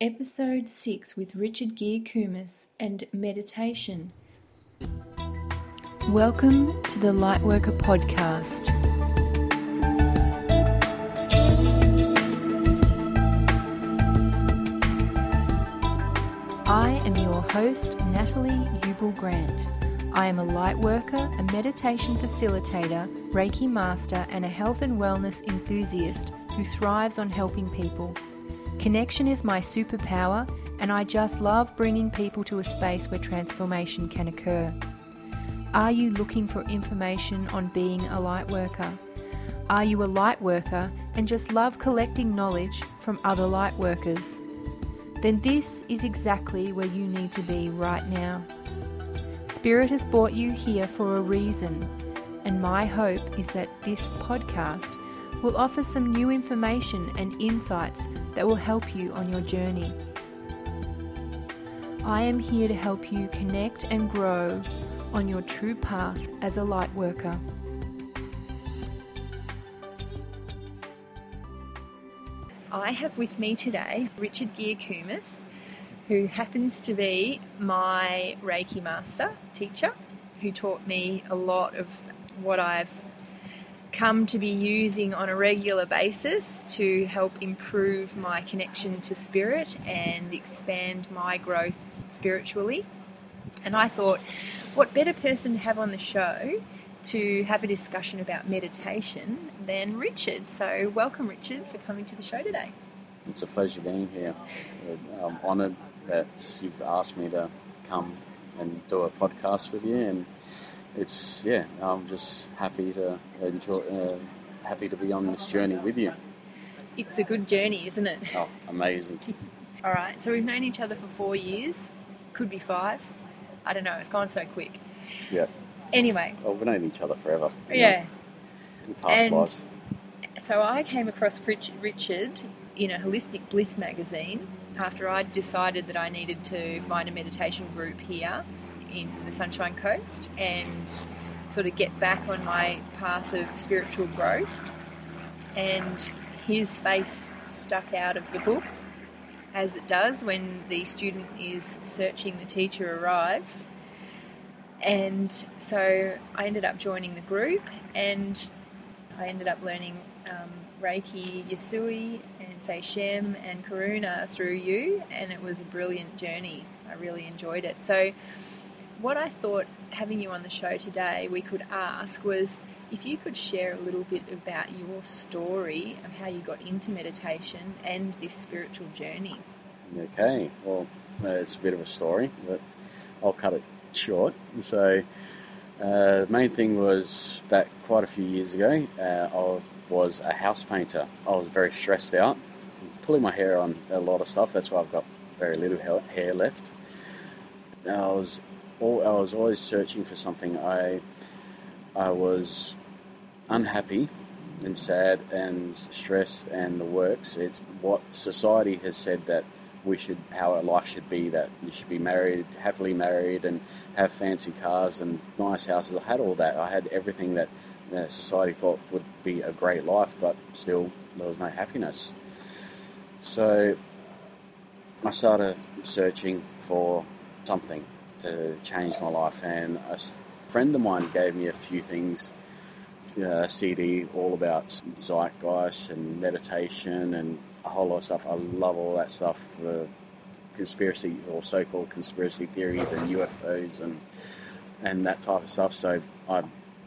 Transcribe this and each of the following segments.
Episode 6 with Richard Gere Coombs and meditation. Welcome to the Lightworker Podcast. I am your host, Natalie Ubel Grant. I am a lightworker, a meditation facilitator, Reiki master, and a health and wellness enthusiast who thrives on helping people. Connection is my superpower, and I just love bringing people to a space where transformation can occur. Are you looking for information on being a lightworker? Are you a lightworker and just love collecting knowledge from other lightworkers? Then this is exactly where you need to be right now. Spirit has brought you here for a reason, and my hope is that this podcast will offer some new information and insights that will help you on your journey. I am here to help you connect and grow on your true path as a lightworker. I have with me today Richard Gere Coombs, who happens to be my Reiki master teacher, who taught me a lot of what I've come to be using on a regular basis to help improve my connection to spirit and expand my growth spiritually. And I thought, what better person to have on the show to have a discussion about meditation than Richard. So welcome, Richard, for coming to the show today. It's a pleasure being here. I'm honoured that you've asked me to come and do a podcast with you, and I'm just happy to be on this journey with you. It's a good journey, isn't it? Oh, amazing. All right, so we've known each other for 4 years, could be 5. I don't know, it's gone so quick. Yeah. Anyway. Well, we've known each other forever. Yeah. In past lives. So I came across Richard in a Holistic Bliss magazine after I'd decided that I needed to find a meditation group here in the Sunshine Coast and sort of get back on my path of spiritual growth. And his face stuck out of the book, as it does when the student is searching, the teacher arrives. And so I ended up joining the group, and I ended up learning Reiki, Yasui, and Seishem and Karuna through you, and it was a brilliant journey. I really enjoyed it. So what I thought, having you on the show today, we could ask was if you could share a little bit about your story of how you got into meditation and this spiritual journey. Okay, well, it's a bit of a story, but I'll cut it short. So the main thing was back quite a few years ago, I was a house painter. I was very stressed out, pulling my hair on a lot of stuff. That's why I've got very little hair left. I was always searching for something. I was unhappy and sad and stressed and the works. It's what society has said that how our life should be, that you should be married, happily married, and have fancy cars and nice houses. I had all that. I had everything that society thought would be a great life, but still there was no happiness. So I started searching for something to change my life, and a friend of mine gave me a few things, a CD all about zeitgeist and meditation and a whole lot of stuff. I love all that stuff, conspiracy or so-called conspiracy theories and UFOs and that type of stuff. So I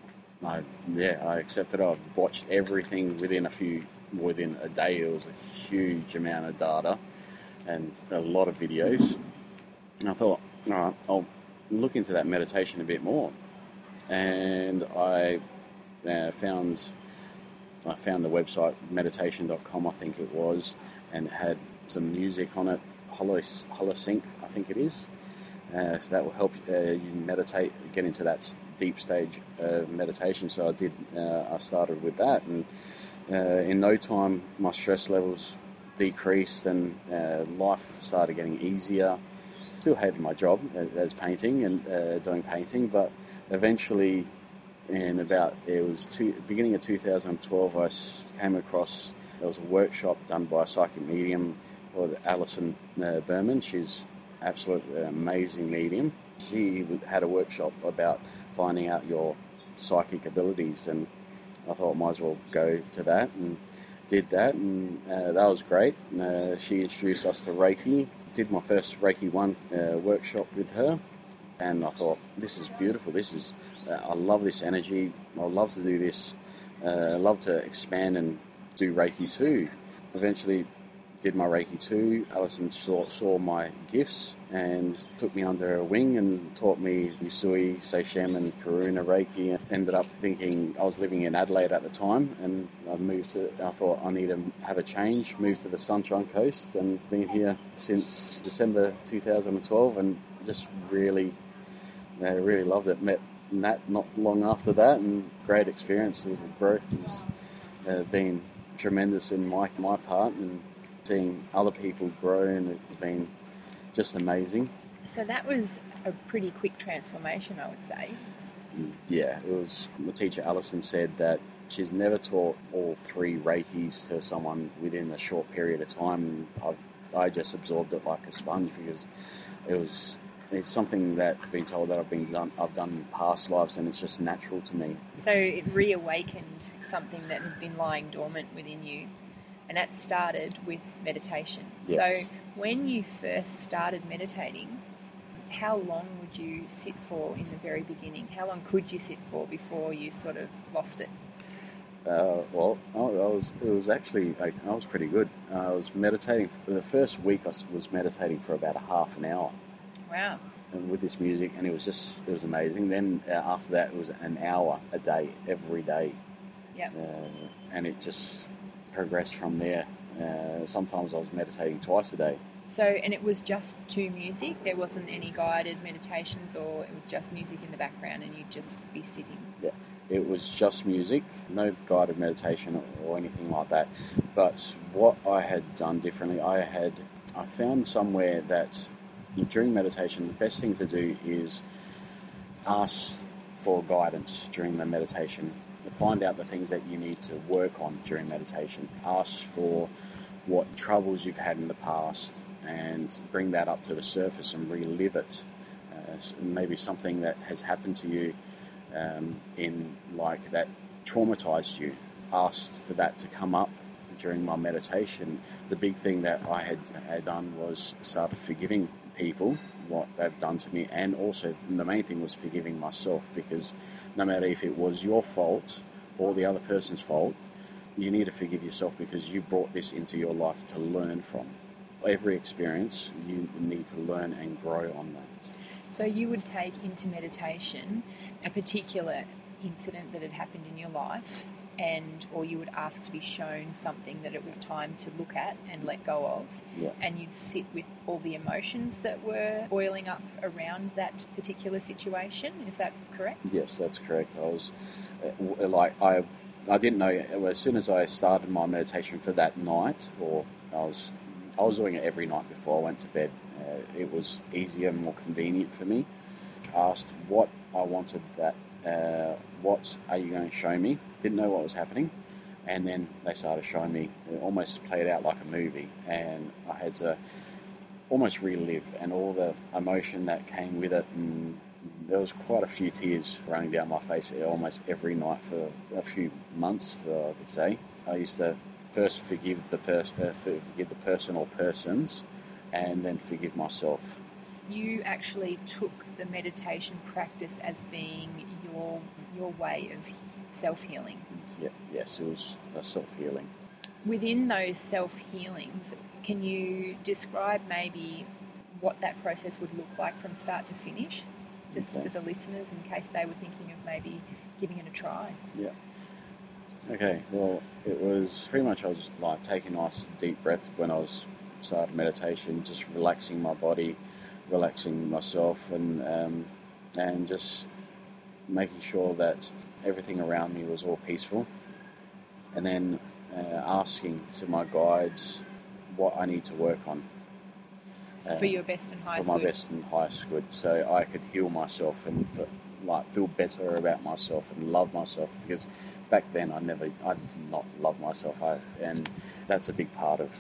accepted it. I watched everything within a day. It was a huge amount of data and a lot of videos. And I thought, all right, I'll look into that meditation a bit more. And I found the website meditation.com, I think it was, and it had some music on it, Holosync, I think it is. So that will help you meditate, get into that deep stage of meditation. So I started with that, and in no time my stress levels decreased and life started getting easier. Still hated my job as painting and doing painting, but eventually beginning of 2012, I came across, there was a workshop done by a psychic medium called Alison Berman. She's absolutely amazing medium. She had a workshop about finding out your psychic abilities, and I thought I might as well go to that, and did that, and that was great. She introduced us to Reiki. Did my first Reiki 1 workshop with her, and I thought, this is beautiful. I love this energy. I love to do this. I love to expand and do Reiki 2. Eventually did my Reiki 2. Alison saw my gifts and took me under her wing and taught me Usui, Seishem and Karuna Reiki. Ended up thinking, I was living in Adelaide at the time, and I thought I need to have a change, moved to the Sunshine Coast, and been here since December 2012, and just really loved it. Met Nat not long after that, and great experience. The growth has been tremendous in my part, and seeing other people grow, and it's been just amazing. So that was a pretty quick transformation, I would say. Yeah, it was. My teacher Alison said that she's never taught all 3 Reikis to someone within a short period of time. I just absorbed it like a sponge, because it's something that I've been told that I've done in past lives, and it's just natural to me. So it reawakened something that had been lying dormant within you, and that started with meditation. Yes. So when you first started meditating, how long would you sit for in the very beginning? How long could you sit for before you sort of lost it? I was pretty good. I was meditating. The first week I was meditating for about a half an hour. Wow. And with this music, and it was amazing. Then after that, it was an hour a day, every day. Yeah. And it just progressed from there. Sometimes I was meditating twice a day. So, and it was just to music? There wasn't any guided meditations, or it was just music in the background and you'd just be sitting? Yeah, it was just music, no guided meditation or anything like that. But what I had done differently, I found somewhere that during meditation, the best thing to do is ask for guidance during the meditation. To find out the things that you need to work on during meditation. Ask for what troubles you've had in the past and bring that up to the surface and relive it. Maybe something that has happened to you that traumatized you. Ask for that to come up during my meditation. The big thing that I had done was started forgiving people what they've done to me, and also the main thing was forgiving myself, because no matter if it was your fault or the other person's fault, you need to forgive yourself, because you brought this into your life to learn from. Every experience, you need to learn and grow on that. So you would take into meditation a particular incident that had happened in your life, or you would ask to be shown something that it was time to look at and let go of. Yeah. And you'd sit with all the emotions that were boiling up around that particular situation. Is that correct? Yes, that's correct. I was I didn't know as soon as I started my meditation for that night, or I was doing it every night before I went to bed. It was easier and more convenient for me. Asked what I wanted, what are you going to show me? Didn't know what was happening, and then they started showing me. It almost played out like a movie, and I had to almost relive and all the emotion that came with it, and there was quite a few tears running down my face almost every night for a few months, I could say. I used to first forgive the person or persons, and then forgive myself. You actually took the meditation practice as being your way of self-healing. Yeah, yes, it was a self-healing. Within those self-healings, can you describe maybe what that process would look like from start to finish, just for the listeners, in case they were thinking of maybe giving it a try? Yeah. Okay, well, it was pretty much I was like taking nice deep breaths when I was started meditation, just relaxing my body, relaxing myself, and just making sure that everything around me was all peaceful, and then asking to my guides what I need to work on. For your best and highest good. For my best and highest good, so I could heal myself and feel better about myself and love myself, because back then I did not love myself, and that's a big part of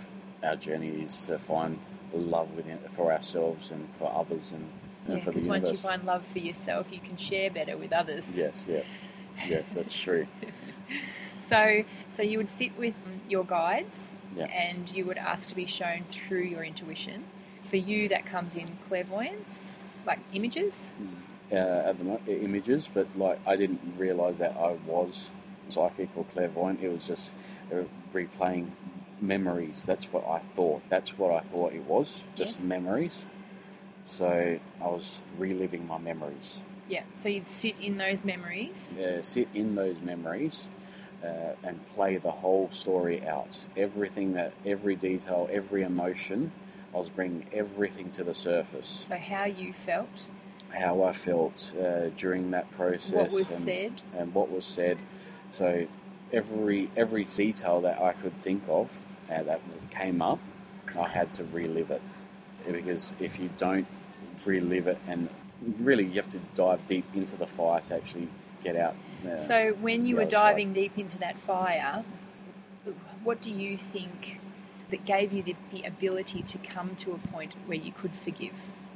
our journey is to find love within for ourselves and for others and for the because universe. once you find love for yourself, you can share better with others. Yes, that's true. So you would sit with your guides, Yeah. and you would ask to be shown through your intuition. For you, that comes in clairvoyance, like images. At the images, but like I didn't realise that I was psychic or clairvoyant. It was just replaying memories. That's what I thought. That's what I thought it was. Just Yes. memories. So I was reliving my memories. Yeah. So you'd sit in those memories. Sit in those memories and play the whole story out. Every detail, every emotion. I was bringing everything to the surface. So how you felt, How I felt during that process. what was said. And what was said. So every detail that I could think of that came up, I had to relive it. Because if you don't relive it, and really you have to dive deep into the fire to actually get out. So when you the were other side. diving deep into that fire, what do you think that gave you the ability to come to a point where you could forgive?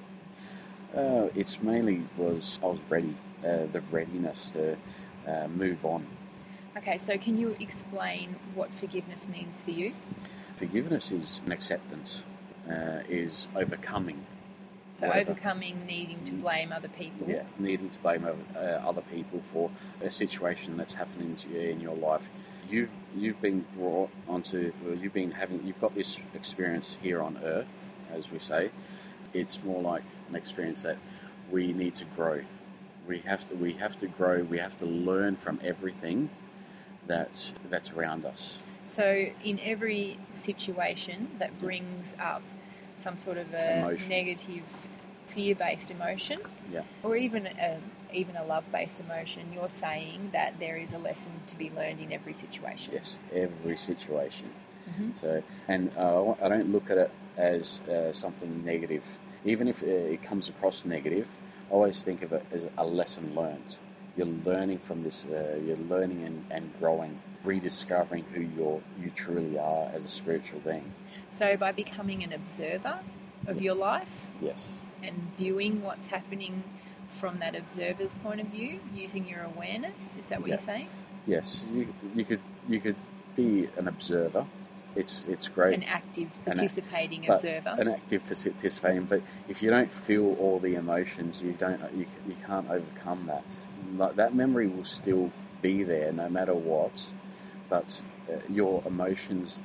It's mainly was I was ready, the readiness to move on. Okay, so can you explain what forgiveness means for you? Forgiveness is an acceptance, is overcoming. So Whatever. overcoming needing to blame other people. Yeah, needing to blame other people for a situation that's happening to you in your life. You've been brought onto. Well, you've got this experience here on Earth, as we say. It's more like an experience that we need to grow. We have to grow. We have to learn from everything that's around us. So in every situation that brings up some sort of a Emotion. negative fear-based emotion, Yeah. or even a love-based emotion, you're saying that there is a lesson to be learned in every situation. Yes, every situation. Mhm. So, and I don't look at it as something negative. Even if it comes across negative, I always think of it as a lesson learned. You're learning from this. You're learning and growing, rediscovering who you truly are as a spiritual being. So by becoming an observer of your life Yes. and viewing what's happening from that observer's point of view, using your awareness, is that what Yeah. you're saying? Yes. You could be an observer. It's great. An active, participating but observer. An active participating, but if you don't feel all the emotions, you can't overcome that. Like, that memory will still be there no matter what, but your emotions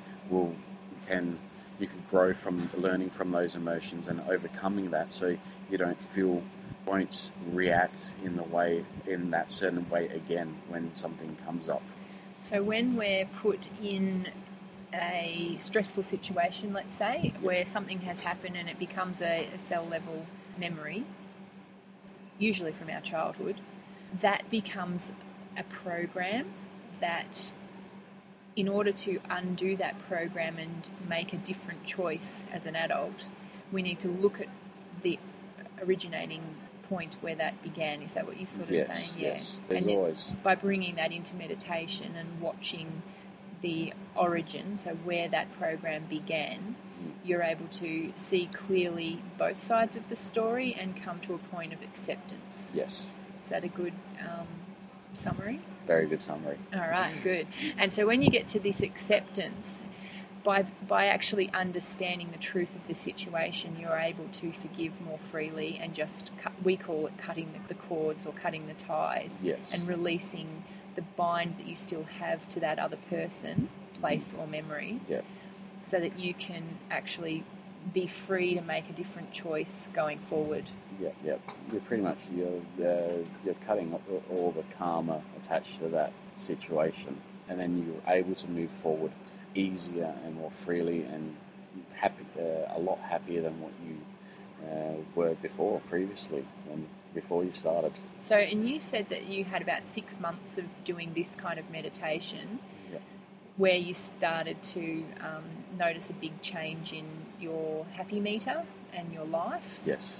you can grow from learning from those emotions and overcoming that, so you won't react in that certain way again when something comes up. So when we're put in a stressful situation, let's say, where something has happened and it becomes a cell level memory, usually from our childhood, that becomes a program that, in order to undo that program and make a different choice as an adult, we need to look at the originating point where that began. Is that what you're sort of saying? Yes. Yeah. There's And always by bringing that into meditation and watching the origin, so where that program began, you're able to see clearly both sides of the story and come to a point of acceptance. yes. Is that a good summary? Very good summary. All right, good. And so when you get to this acceptance, by actually understanding the truth of the situation, you're able to forgive more freely and just we call it cutting the cords or cutting the ties, Yes. and releasing the bind that you still have to that other person, place or memory, Yeah. so that you can actually be free to make a different choice going forward. Yeah. You're pretty much you're cutting all the karma attached to that situation, and then you're able to move forward easier and more freely and happy, a lot happier than what you were previously, and before you started. So, and you said that you had about 6 months of doing this kind of meditation, Yeah. where you started to notice a big change in your happy meter and your life. Yes.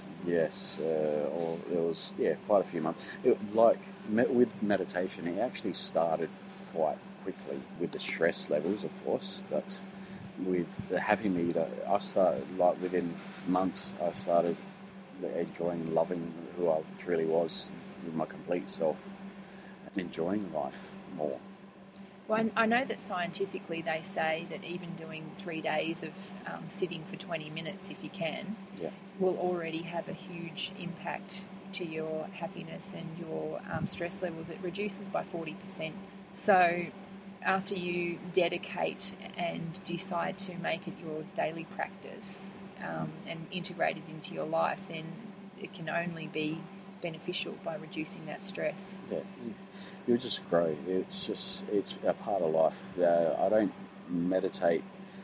Or it was quite a few months. With meditation, it actually started quite quickly with the stress levels, of course, but with the Happy Meter, I started, like, within months, I started enjoying, loving who I truly was, my complete self, enjoying life more. Well, I know that scientifically they say that even doing 3 days of sitting for 20 minutes, if you can, Yeah. will already have a huge impact to your happiness and your stress levels. It reduces by 40%. So after you dedicate and decide to make it your daily practice and integrate it into your life, then it can only be beneficial by reducing that stress. Yeah, you'll just grow. It's a part of life. I don't meditate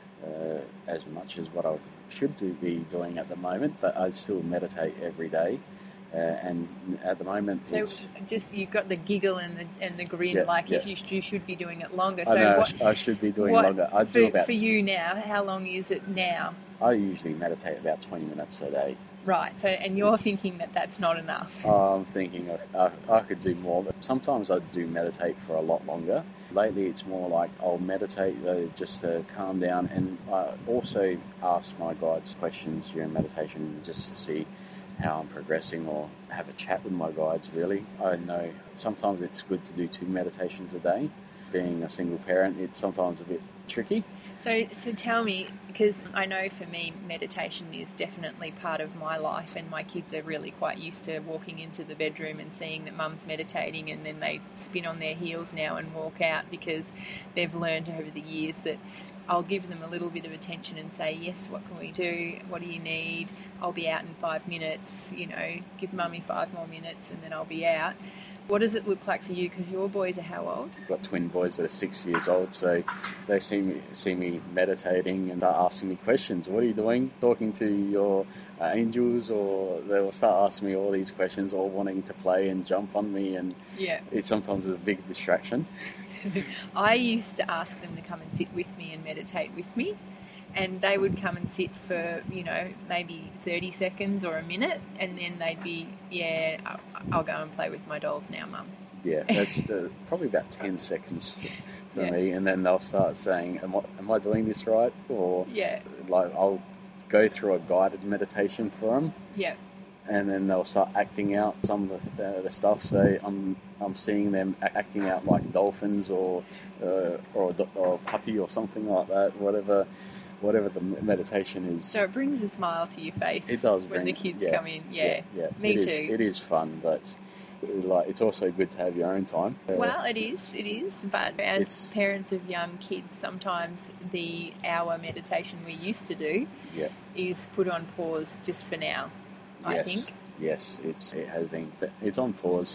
as much as what I should be doing at the moment, but I still meditate every day. And at the moment, so just you've got the giggle and the grin, if you should be doing it longer. So I know I should be doing longer. I do about for you now. How long is it now? I usually meditate about 20 minutes a day. Right. So, and you're thinking that that's not enough. I'm thinking I could do more. But sometimes I do meditate for a lot longer. Lately, it's more like I'll meditate just to calm down, and I also ask my guides questions during meditation just to see how I'm progressing, or have a chat with my guides, really. I know sometimes it's good to do 2 meditations a day. Being a single parent, it's sometimes a bit tricky. So tell me, because I know for me meditation is definitely part of my life, and my kids are really quite used to walking into the bedroom and seeing that mum's meditating, and then they spin on their heels now and walk out, because they've learned over the years that I'll give them a little bit of attention and say, yes, what can we do? What do you need? I'll be out in 5 minutes, give mummy 5 more minutes and then I'll be out. What does it look like for you? Because your boys are how old? I've got twin boys that are 6 years old, so they see me meditating and start asking me questions. What are you doing? Talking to your angels, or they'll start asking me all these questions, all wanting to play and jump on me, and it's sometimes a big distraction. I used to ask them to come and sit with me and meditate with me, and they would come and sit for, maybe 30 seconds or a minute, and then they'd be, I'll go and play with my dolls now, Mum. Yeah, that's probably about 10 seconds for me, and then they'll start saying, am I doing this right? Or like I'll go through a guided meditation for them. Yeah. And then they'll start acting out some of the stuff. So I'm seeing them acting out like dolphins or a puppy or something like that. Whatever the meditation is. So it brings a smile to your face. It does when the kids come in. Yeah. Me too. It is fun, but it's also good to have your own time. Well, it is. But as parents of young kids, sometimes the hour meditation we used to do is put on pause just for now. I think. Yes, it has been. But it's on pause.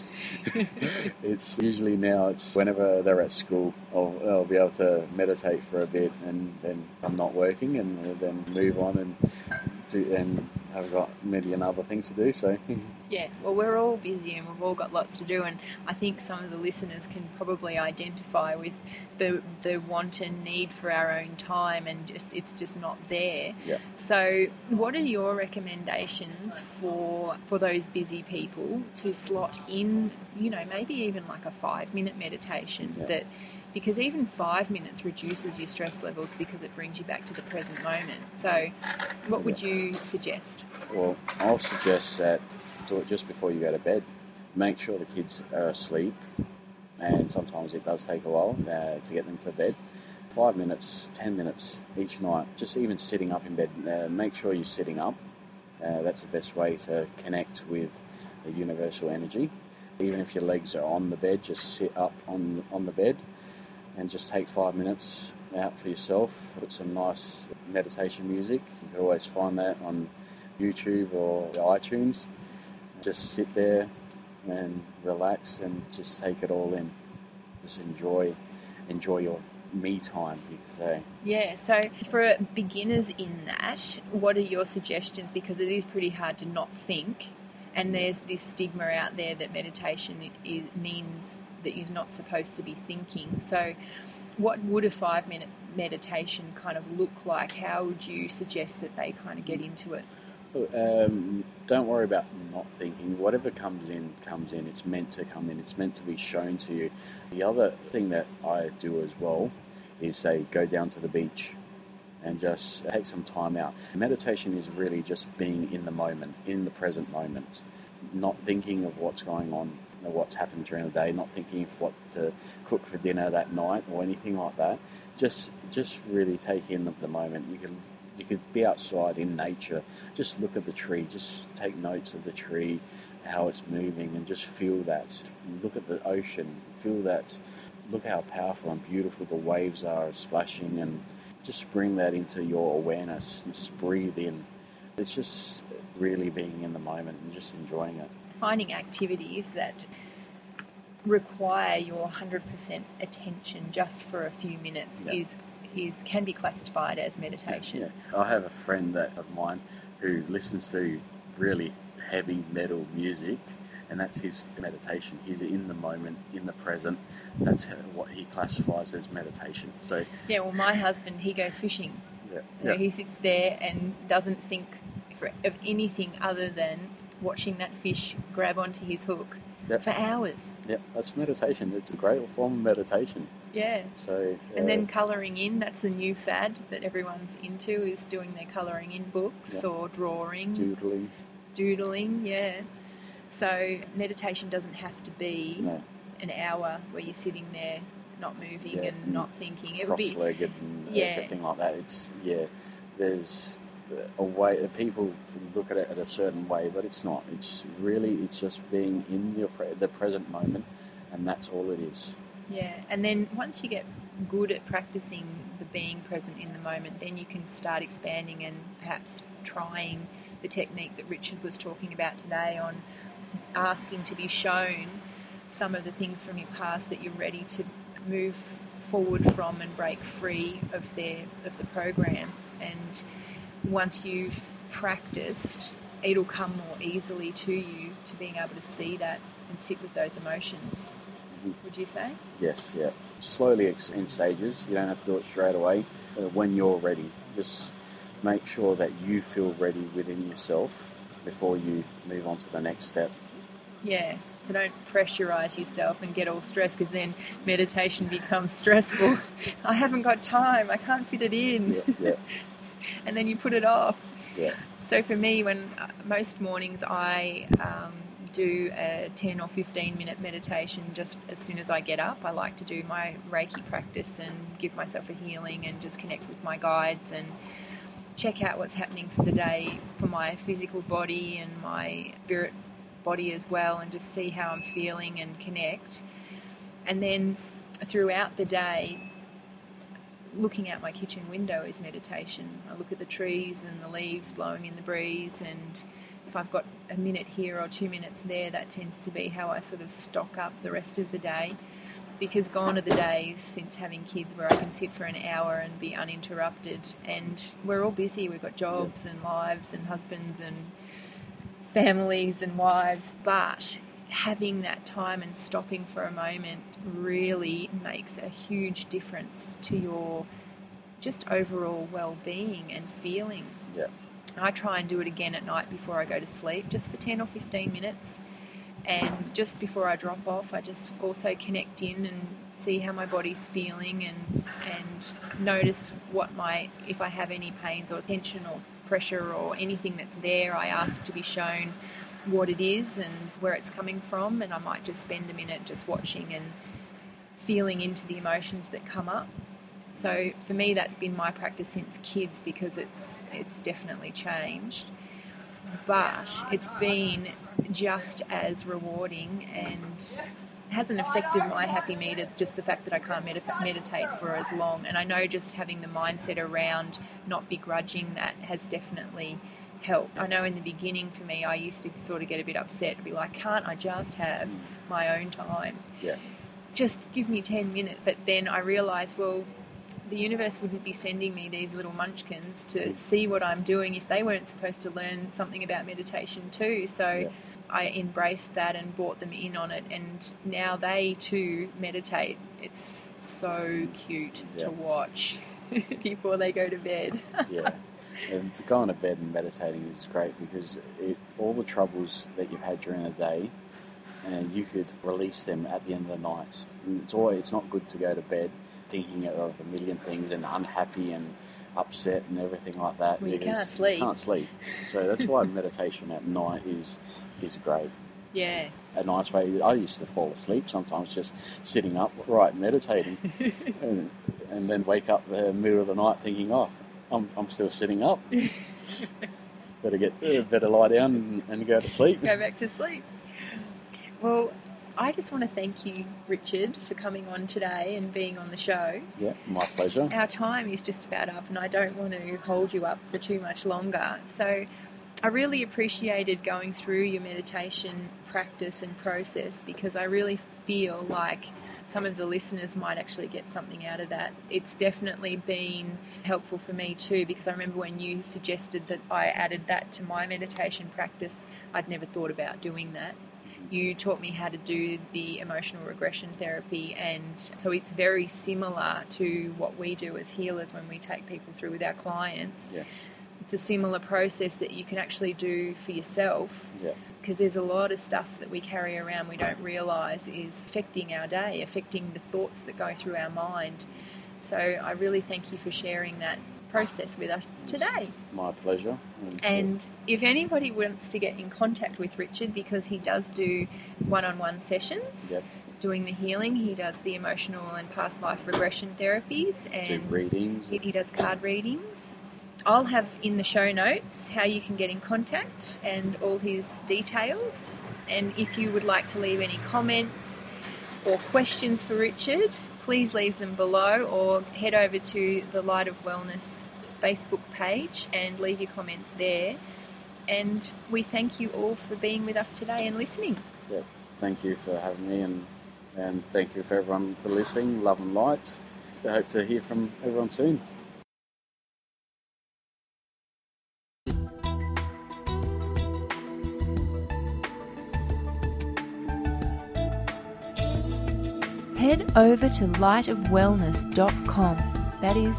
It's usually now. It's whenever they're at school, I'll be able to meditate for a bit, and then I'm not working, and then move on and I've got a million other things to do. So yeah, well, we're all busy and we've all got lots to do, and I think some of the listeners can probably identify with the want and need for our own time, and it's just not there. Yeah. So what are your recommendations for those busy people to slot in, maybe even like a 5-minute meditation because even 5 minutes reduces your stress levels because it brings you back to the present moment. So what would you suggest? Well, I'll suggest that do it just before you go to bed. Make sure the kids are asleep, and sometimes it does take a while to get them to bed. 5 minutes, 10 minutes each night, just even sitting up in bed. Make sure you're sitting up. That's the best way to connect with the universal energy. Even if your legs are on the bed, just sit up on the bed and just take 5 minutes out for yourself. Put some nice meditation music. You can always find that on YouTube or iTunes. Just sit there and relax and just take it all in. Just enjoy your me time, you could say. Yeah, so for beginners in that, what are your suggestions? Because it is pretty hard to not think, and there's this stigma out there that meditation means that you're not supposed to be thinking. So what would a 5-minute meditation kind of look like? How would you suggest that they kind of get into it? Don't worry about not thinking. Whatever comes in. It's meant to come in. It's meant to be shown to you. The other thing that I do as well is, say, go down to the beach and just take some time out. Meditation is really just being in the moment, in the present moment, not thinking of what's going on or what's happened during the day, not thinking of what to cook for dinner that night or anything like that. Just really take in the moment. You could be outside in nature, just look at the tree, just take notes of the tree, how it's moving, and just feel that. Look at the ocean, feel that. Look how powerful and beautiful the waves are splashing, and just bring that into your awareness and just breathe in. It's just really being in the moment and just enjoying it. Finding activities that require your 100% attention just for a few minutes can be classified as meditation. Yeah. I have a friend of mine who listens to really heavy metal music, and that's his meditation. He's in the moment, in the present. That's what he classifies as meditation. So well, my husband, he goes fishing. He sits there and doesn't think of anything other than watching that fish grab onto his hook for hours. That's meditation. It's a great form of meditation. So and then colouring in, that's the new fad that everyone's into, is doing their colouring in books or drawing. Doodling, So meditation doesn't have to be an hour where you're sitting there not moving and not thinking. It would be cross-legged and everything like that. There's a way that people look at it at a certain way, but it's not. It's just being in the present moment, and that's all it is. And then once you get good at practicing the being present in the moment, then you can start expanding and perhaps trying the technique that Richard was talking about today, on asking to be shown some of the things from your past that you're ready to move forward from and break free of the programs. And once you've practiced, it'll come more easily to you to being able to see that and sit with those emotions. Would you say? Yes, slowly in stages. You don't have to do it straight away. When you're ready, just make sure that you feel ready within yourself before you move on to the next step. So don't pressurise yourself and get all stressed, because then meditation becomes stressful. I haven't got time, I can't fit it in. And then you put it off. So for me, when most mornings I do a 10 or 15 minute meditation just as soon as I get up. I like to do my Reiki practice and give myself a healing and just connect with my guides and check out what's happening for the day for my physical body and my spirit body as well, and just see how I'm feeling and connect. And then throughout the day, looking out my kitchen window is meditation. I look at the trees and the leaves blowing in the breeze, and if I've got a minute here or 2 minutes there, that tends to be how I sort of stock up the rest of the day, because gone are the days since having kids where I can sit for an hour and be uninterrupted, and we're all busy. We've got jobs and lives and husbands and families and wives, but having that time and stopping for a moment really makes a huge difference to your just overall well-being and feeling. I try and do it again at night before I go to sleep, just for 10 or 15 minutes. And just before I drop off, I just also connect in and see how my body's feeling, and notice if I have any pains or tension or pressure or anything that's there, I ask to be shown what it is and where it's coming from, and I might just spend a minute just watching and feeling into the emotions that come up. So for me, that's been my practice since kids, because it's definitely changed. But it's been just as rewarding, and hasn't affected my happy meter, just the fact that I can't meditate for as long. And I know just having the mindset around not begrudging that has definitely helped. I know in the beginning for me, I used to sort of get a bit upset, to be like, can't I just have my own time? Just give me 10 minutes. But then I realised, well, the universe wouldn't be sending me these little munchkins to see what I'm doing if they weren't supposed to learn something about meditation too. So I embraced that and brought them in on it, and now they too meditate. It's so cute to watch before they go to bed. And going to bed and meditating is great, because all the troubles that you've had during the day, and you could release them at the end of the night. And it's not good to go to bed thinking of a million things and unhappy and upset and everything like that. Well, you because can't sleep. You can't sleep. So that's why meditation at night is great. Yeah. A nice way. I used to fall asleep sometimes just sitting up, meditating, and then wake up in the middle of the night thinking, oh, I'm still sitting up. Better lie down and go to sleep. Go back to sleep. Well, I just want to thank you, Richard, for coming on today and being on the show. Yeah, my pleasure. Our time is just about up, and I don't want to hold you up for too much longer. So I really appreciated going through your meditation practice and process, because I really feel like some of the listeners might actually get something out of that. It's definitely been helpful for me too, because I remember when you suggested that I added that to my meditation practice, I'd never thought about doing that. You taught me how to do the emotional regression therapy, and so it's very similar to what we do as healers when we take people through with our clients. Yeah. It's a similar process that you can actually do for yourself, because there's a lot of stuff that we carry around we don't realise is affecting our day, affecting the thoughts that go through our mind. So I really thank you for sharing that process with us today. My pleasure. And if anybody wants to get in contact with Richard, because he does do one-on-one sessions, doing the healing, he does the emotional and past life regression therapies, and do readings. He does card readings. I'll have in the show notes how you can get in contact and all his details. And if you would like to leave any comments or questions for Richard, please leave them below, or head over to the Light of Wellness Facebook page and leave your comments there. And we thank you all for being with us today and listening. Yeah, thank you for having me, and thank you for everyone for listening. Love and light. I hope to hear from everyone soon. Head over to lightofwellness.com. That is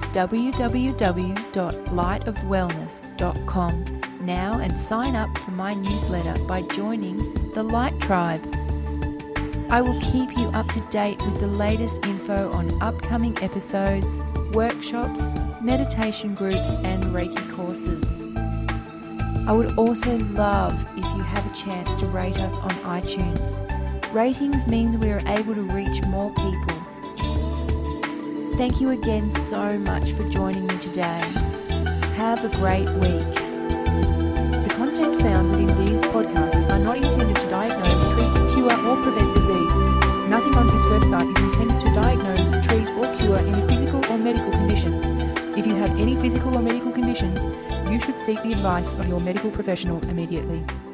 www.lightofwellness.com now, and sign up for my newsletter by joining the Light Tribe. I will keep you up to date with the latest info on upcoming episodes, workshops, meditation groups, and Reiki courses. I would also love if you have a chance to rate us on iTunes. Ratings means we are able to reach more people. Thank you again so much for joining me today. Have a great week. The content found within these podcasts are not intended to diagnose, treat, cure, or prevent disease. Nothing on this website is intended to diagnose, treat, or cure any physical or medical conditions. If you have any physical or medical conditions, you should seek the advice of your medical professional immediately.